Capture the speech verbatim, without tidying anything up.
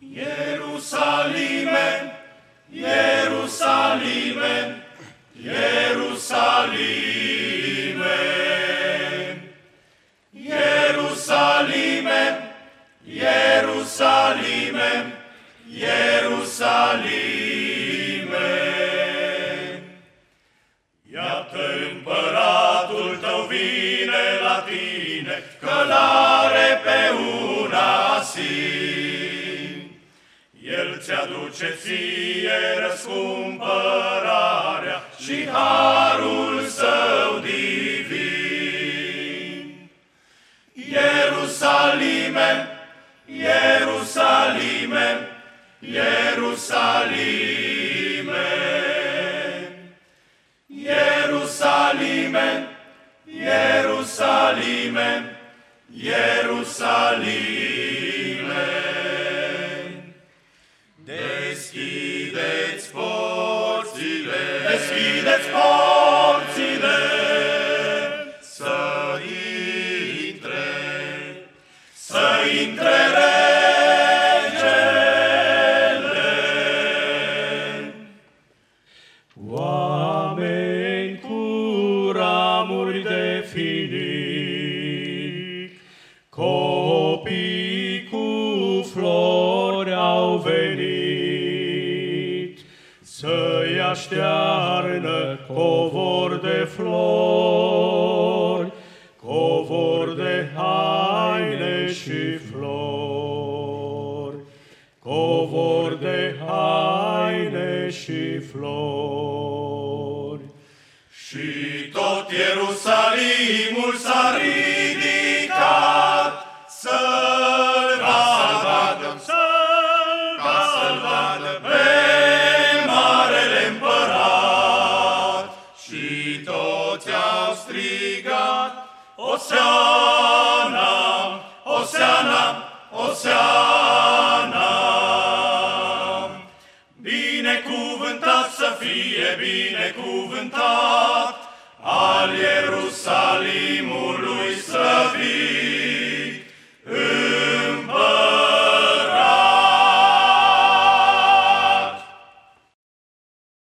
Ierusalime, Ierusalime, Ierusalime, Ierusalime, Ierusalime, Ierusalime. Iată împăratul tău vine la tine, călare pe un asin. El ți-aduce ție răscumpărarea și harul său divin. Ierusalime, Ierusalime, Ierusalime, Ierusalime, Ierusalime, Ierusalime. Deschideți porțile, deschideți porțile, să intre, să intre regele. Oameni cu ramuri de finic, copii cu flori au venit, să-i aștearnă covor de flori, covor de haine și flori, covor de haine și flori. Și tot Ierusalimul s-a ridicat să-l vadă, ca să-l vadă pe marele împărat. Și toți au strigat, Osiana, Osiana, Osiana. Binecuvântat să fie, binecuvântat al Ierusalimului